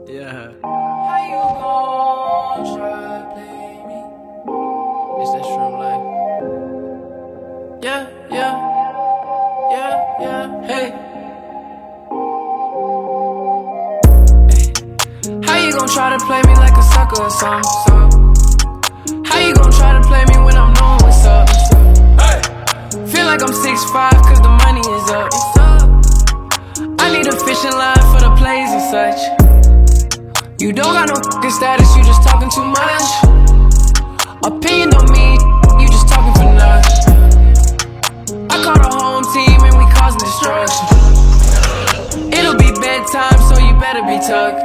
Yeah. How you gon' try to play me? It's that shrimp life. Yeah, yeah, yeah, yeah, hey. How you gon' try to play me like a sucker or something? How you gon' try to play me when I'm knowing what's up? Feel like I'm 6'5" cause the money is up. I need a fishing line for the plays and such. You don't got no fucking status, you just talking too much. Opinion don't mean you just talking for nothing. I call the home team and we causing destruction. It'll be bedtime, so you better be tucked.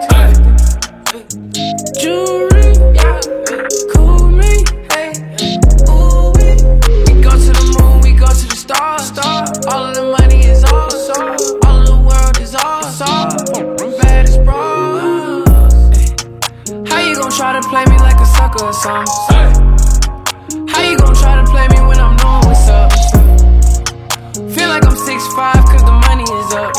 Jewelry, yeah, cool me, hey, ooh wee. We go to the moon, we go to the stars. All of the money is ours, all of the world is ours. Baddest bras. How you gon' try to play me like a sucker or something? How you gon' try to play me when I'm knowing what's up? Feel like I'm 6'5" cause the money is up.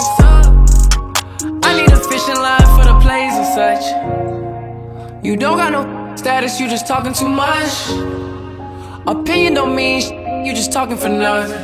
I need a fishing line for the plays and such. You don't got no status, you just talking too much. Opinion don't mean you just talking for nothing.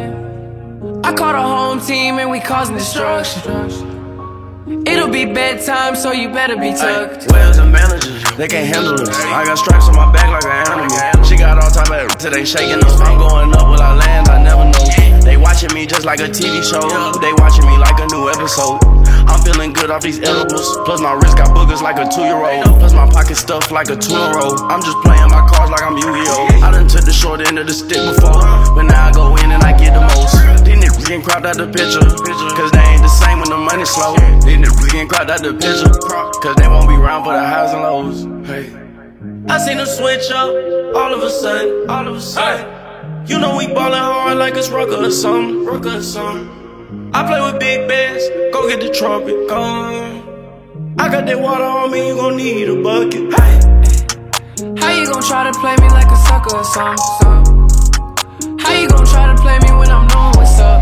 I call the home team and we causing destruction. It'll be bedtime, so you better be tucked. Whales and managers, they can't handle us. I got stripes on my back like an animal. She got all type of till they shaking us. I'm going up, will I land? I never know. They watching me just like a TV show. They watching me like a new episode. I'm feeling good off these edibles. Plus my wrist got boogers like a 2-year-old. Plus my pocket stuffed like a tuna roll. I'm just playing my cards like I'm Yu-Gi-Oh! I done took the short end of the stick before, but now I go in and I get the most. These niggas getting cropped out the picture, cause they ain't the same when the money slow. These niggas getting cropped out the picture, cause they won't be around for the highs and lows. Hey. I seen them switch up, all of a sudden. You know we ballin' hard like it's Rucker or something. I play with big bands, go get the trumpet, come. I got that water on me, you gon' need a bucket. Hey. How you gon' try to play me like a sucker or something? How you gon' try to play me when I'm knowing what's up?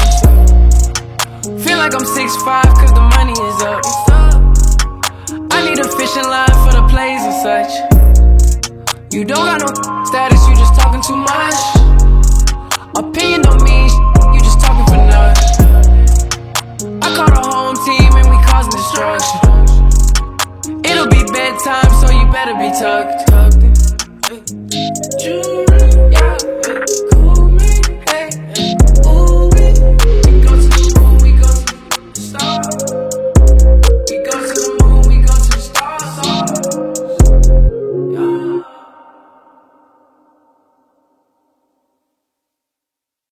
Feel like I'm 6'5" cause the money is up. I need a fishing line for the plays and such. You don't got no status, you just talking too much. Opinion don't mean you just talking for nothing. I call the home team and we causing destruction. It'll be bedtime, so you better be tucked.